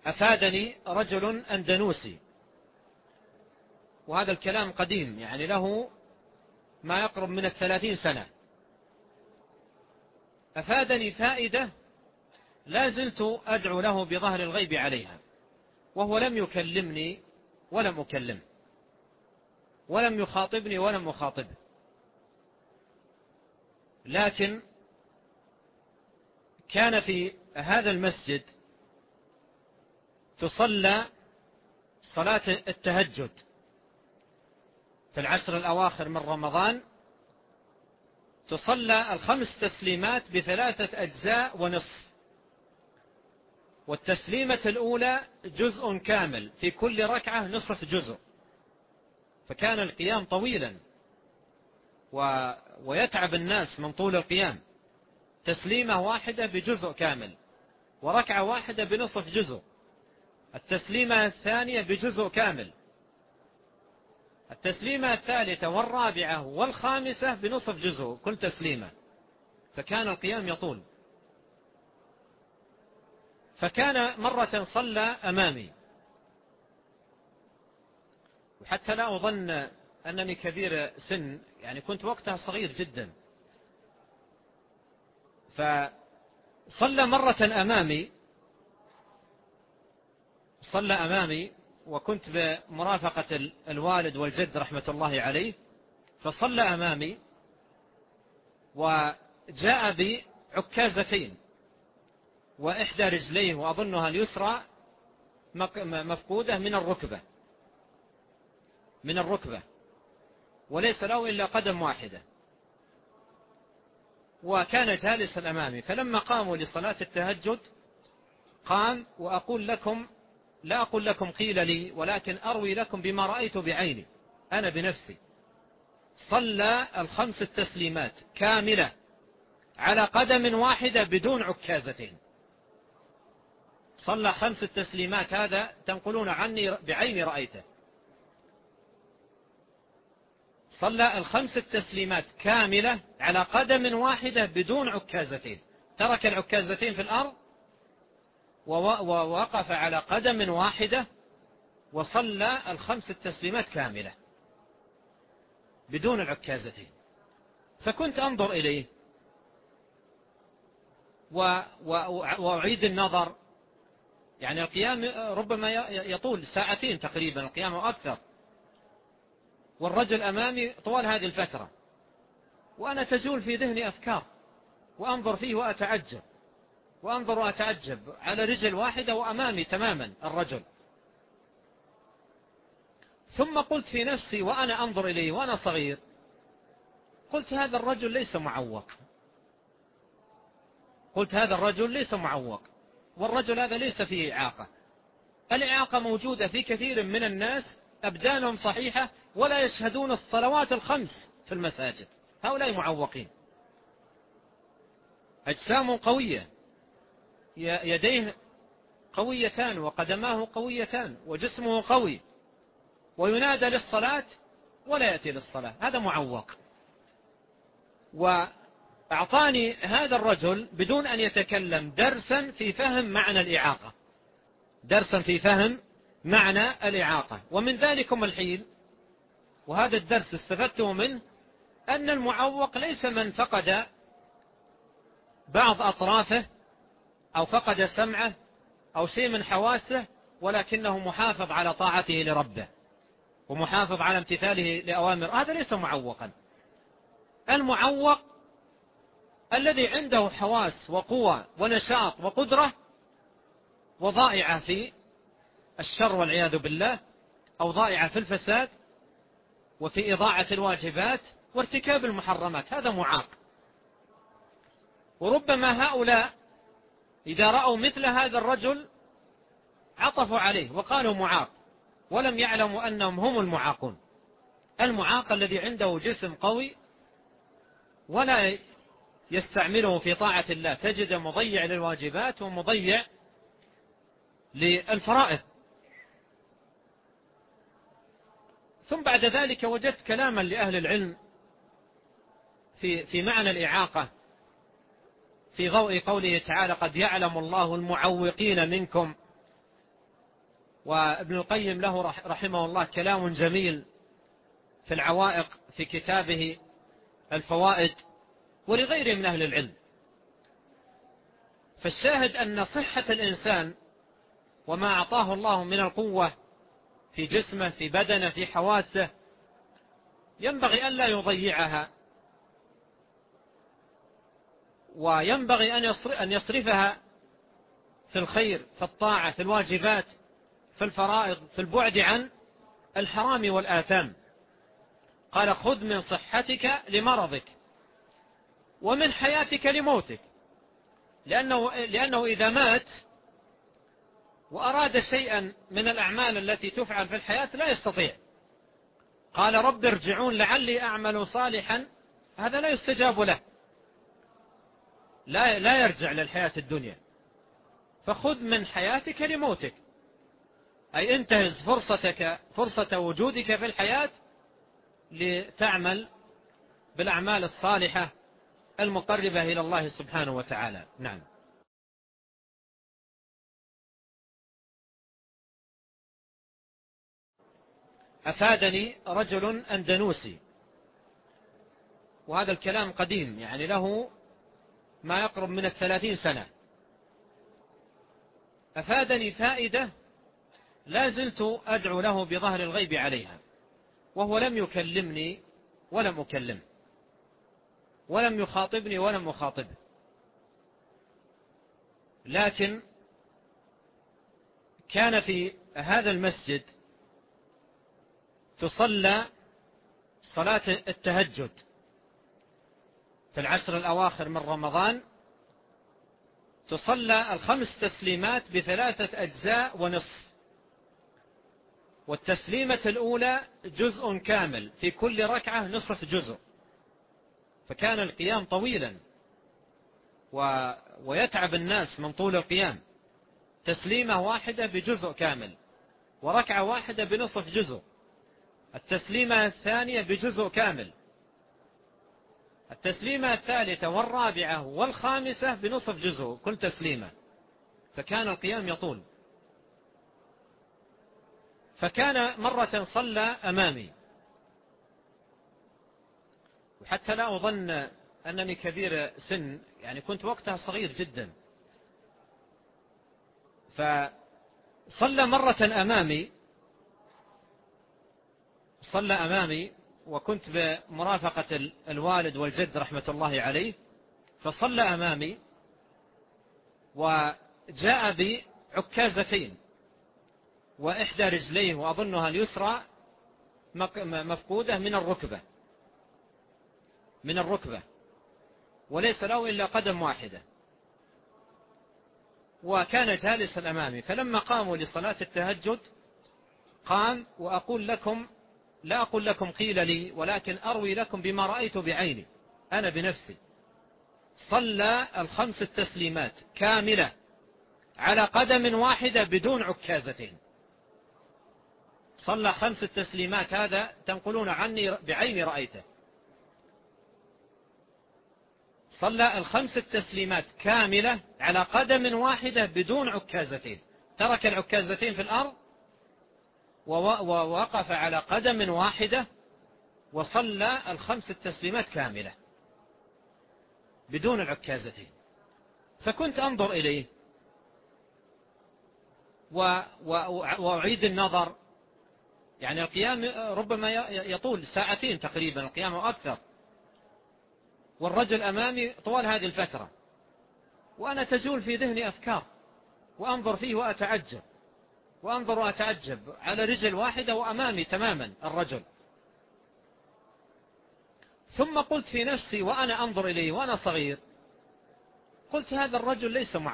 أفادني رجل أندونيسي، وهذا الكلام قديم، يعني له ما يقرب من 30 سنة. أفادني فائدة لا زلت أدعو له بظهر الغيب عليها، وهو لم يكلمني ولم أكلمه، ولم يخاطبني ولم أخاطبه، لكن كان في هذا المسجد تصلى صلاة التهجد في العشر الأواخر من رمضان، تصلى ال5 تسليمات ب3 أجزاء ونصف، والتسليمة الأولى جزء كامل، في كل ركعة نصف جزء، فكان القيام طويلا ويتعب الناس من طول القيام. تسليمة واحدة بجزء كامل، وركعة واحدة بنصف جزء، التسليمة الثانية بجزء كامل، التسليمة الثالثة والرابعة والخامسة بنصف جزء كل تسليمة، فكان القيام يطول. فكان مرة صلى أمامي، وحتى لا أظن أنني كبير سن، يعني كنت وقتها صغير جدا، فصلى مرة أمامي وكنت بمرافقة الوالد والجد رحمة الله عليه، فصلى أمامي وجاء بعكازتين، وإحدى رجليه وأظنها اليسرى مفقودة من الركبة، وليس له إلا قدم واحدة، وكان جالسا أمامي. فلما قاموا لصلاة التهجد قام، وأقول لكم لا أقول لكم قيل لي، ولكن أروي لكم بما رأيت بعيني أنا بنفسي. صلى ال5 تسليمات كاملة على قدم واحدة بدون عكازتين، صلى 5 تسليمات، هذا تنقلون عني بعيني رأيته. صلى ال5 تسليمات كاملة على قدم واحدة بدون عكازتين، ترك العكازتين في الأرض ووقف على قدم واحدة وصلى ال5 تسليمات كاملة بدون العكازتين. فكنت أنظر إليه وأعيد النظر، يعني القيام ربما يطول ساعتين تقريبا، القيام أكثر، والرجل أمامي طوال هذه الفترة، وأنا تجول في ذهني أفكار، وأنظر فيه وأتعجب على رجل واحدة وأمامي تماما الرجل. ثم قلت في نفسي وأنا أنظر إليه وأنا صغير، قلت هذا الرجل ليس معوق، والرجل هذا ليس فيه إعاقة. الإعاقة موجودة في كثير من الناس، أبدانهم صحيحة ولا يشهدون الصلوات ال5 في المساجد، هؤلاء معوقين، أجسام قوية، يديه قويتان وقدماه قويتان وجسمه قوي، وينادى للصلاة ولا يأتي للصلاة، هذا معوق. وأعطاني هذا الرجل بدون أن يتكلم درسا في فهم معنى الإعاقة، ومن ذلكم الحين، وهذا الدرس استفدته منه، أن المعوق ليس من فقد بعض أطرافه أو فقد سمعه أو شيء من حواسه، ولكنه محافظ على طاعته لربه ومحافظ على امتثاله لأوامر، هذا ليس معوقا. المعوق الذي عنده حواس وقوة ونشاط وقدرة وضائعة في الشر والعياذ بالله، أو ضائعة في الفساد وفي إضاعة الواجبات وارتكاب المحرمات، هذا معاق. وربما هؤلاء إذا رأوا مثل هذا الرجل عطفوا عليه وقالوا معاق، ولم يعلموا أنهم هم المعاقون. المعاق الذي عنده جسم قوي ولا يستعمله في طاعة الله، تجد مضيع للواجبات ومضيع للفرائض. ثم بعد ذلك وجدت كلاما لأهل العلم في معنى الإعاقة في ضوء قوله تعالى: قد يعلم الله المعوقين منكم وابن القيم له رحمه الله كلام جميل في العوائق في كتابه الفوائد، ولغيره من أهل العلم. فالشاهد أن صحة الإنسان وما أعطاه الله من القوة في جسمه في بدنه في حواسه ينبغي أن لا يضيعها، وينبغي أن يصرفها في الخير في الطاعة في الواجبات في الفرائض في البعد عن الحرام والآثام. قال خذ من صحتك لمرضك ومن حياتك لموتك، لأنه إذا مات وأراد شيئا من الأعمال التي تفعل في الحياة لا يستطيع. قال رب ارجعون لعلي أعمل صالحا، هذا لا يستجاب له، لا يرجع للحياة الدنيا. فخذ من حياتك لموتك، أي انتهز فرصة وجودك في الحياة لتعمل بالأعمال الصالحة المقربة إلى الله سبحانه وتعالى. نعم. أفادني رجل أندونيسي، وهذا الكلام قديم يعني له ما يقرب من 30 سنة. أفادني فائدة لا زلت أدعو له بظهر الغيب عليها، وهو لم يكلمني ولم أكلمه، ولم يخاطبني ولم أخاطبه، لكن كان في هذا المسجد تصلى صلاة التهجد في العشر الأواخر من رمضان، تصلى 5 تسليمات ب3 أجزاء ونصف، والتسليمة الأولى جزء كامل، في كل ركعة نصف جزء، فكان القيام طويلا ويتعب الناس من طول القيام. تسليمة واحدة بجزء كامل، وركعة واحدة بنصف جزء، التسليمة الثانية بجزء كامل، التسليمة الثالثة والرابعة والخامسة بنصف جزء كل تسليمة، فكان القيام يطول. فكان مرة صلى أمامي، وحتى لا أظن أنني كبير سن، يعني كنت وقتها صغير جدا، فصلى مرة أمامي وكنت بمرافقة الوالد والجد رحمة الله عليه، فصلى أمامي وجاء بعكازتين، وإحدى رجليه وأظنها اليسرى مفقودة من الركبة، وليس له إلا قدم واحدة، وكان جالسا أمامي. فلما قاموا لصلاة التهجد قام، وأقول لكم لا أقول لكم قيل لي، ولكن أروي لكم بما رأيت بعيني أنا بنفسي. صلى 5 تسليمات كاملة على قدم واحدة بدون عكازتين، صلى 5 تسليمات، هذا تنقلون عني بعيني رأيته. صلى 5 تسليمات كاملة على قدم واحدة بدون عكازتين، ترك العكازتين في الأرض ووقف على قدم واحدة وصلى 5 تسليمات كاملة بدون العكازتين. فكنت أنظر إليه وأعيد النظر، يعني القيام ربما يطول 2 ساعة تقريبا، القيام أكثر، والرجل أمامي طوال هذه الفترة، وأنا تجول في ذهني أفكار، وأنظر فيه وأنظر وأتعجب على رجل واحدة وأمامي تماما الرجل. ثم قلت في نفسي وأنا أنظر إليه وأنا صغير، قلت هذا الرجل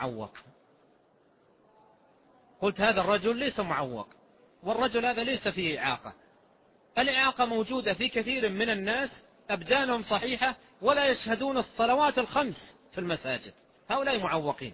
ليس معوق، والرجل هذا ليس فيه إعاقة. الإعاقة موجودة في كثير من الناس، أبدانهم صحيحة ولا يشهدون الصلوات 5 في المساجد، هؤلاء معوقين،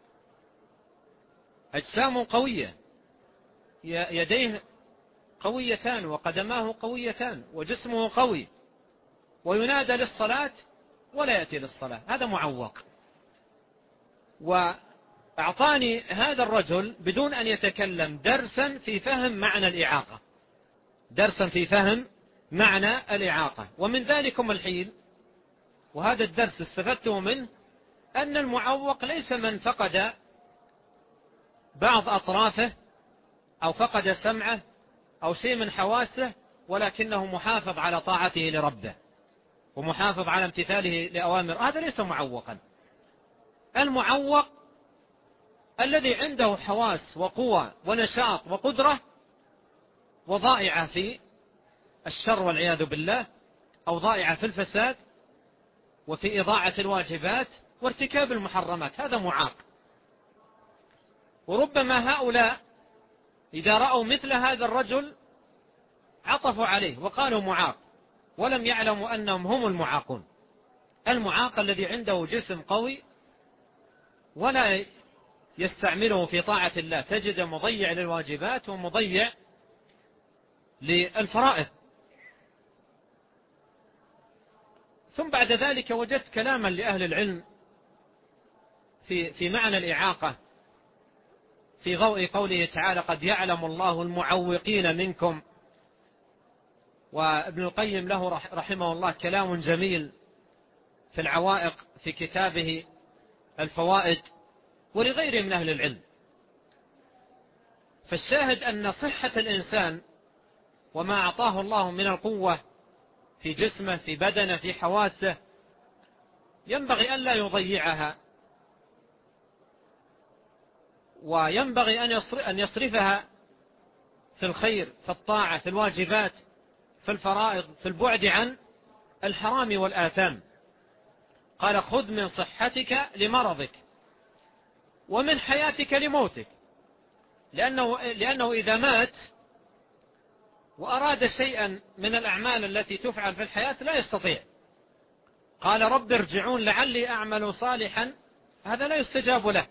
أجسام قوية، يديه قويتان وقدماه قويتان وجسمه قوي، وينادى للصلاة ولا يأتي للصلاة، هذا معوق. أعطاني هذا الرجل بدون أن يتكلم درسا في فهم معنى الإعاقة، درسا في فهم معنى الإعاقة. ومن ذلكم الحين، وهذا الدرس استفدته منه، أن المعوق ليس من فقد بعض أطرافه أو فقد سمعه أو شيء من حواسه، ولكنه محافظ على طاعته لربه ومحافظ على امتثاله لأوامر، هذا ليس معوقا. المعوق الذي عنده حواس وقوة ونشاط وقدرة وضائعة في الشر والعياذ بالله، أو ضائعة في الفساد وفي إضاعة الواجبات وارتكاب المحرمات، هذا معاق. وربما هؤلاء إذا رأوا مثل هذا الرجل عطفوا عليه وقالوا معاق، ولم يعلموا أنهم هم المعاقون. المعاق الذي عنده جسم قوي ولا يستعمله في طاعة الله، تجد مضيع للواجبات ومضيع للفرائض. ثم بعد ذلك وجدت كلاما لأهل العلم في معنى الإعاقة في ضوء قوله تعالى: قد يعلم الله المعوقين منكم. وابن القيم له رحمه الله كلام جميل في العوائق في كتابه الفوائد، ولغيره من أهل العلم. فالشاهد أن صحة الإنسان وما أعطاه الله من القوة في جسمه في بدنه في حواسه ينبغي أن لا يضيعها، وينبغي أن يصرفها في الخير، في الطاعة، في الواجبات، في الفرائض، في البعد عن الحرام والآثام. قال: خذ من صحتك لمرضك ومن حياتك لموتك، لأنه إذا مات وأراد شيئا من الأعمال التي تفعل في الحياة لا يستطيع. قال: رب ارجعون لعلي أعمل صالحا، هذا لا يستجاب له،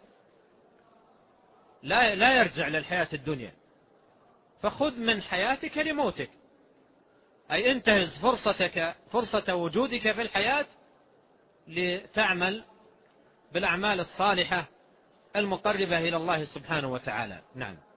لا يرجع للحياة الدنيا. فخذ من حياتك لموتك، أي انتهز فرصة وجودك في الحياة لتعمل بالأعمال الصالحة المقربة إلى الله سبحانه وتعالى. نعم.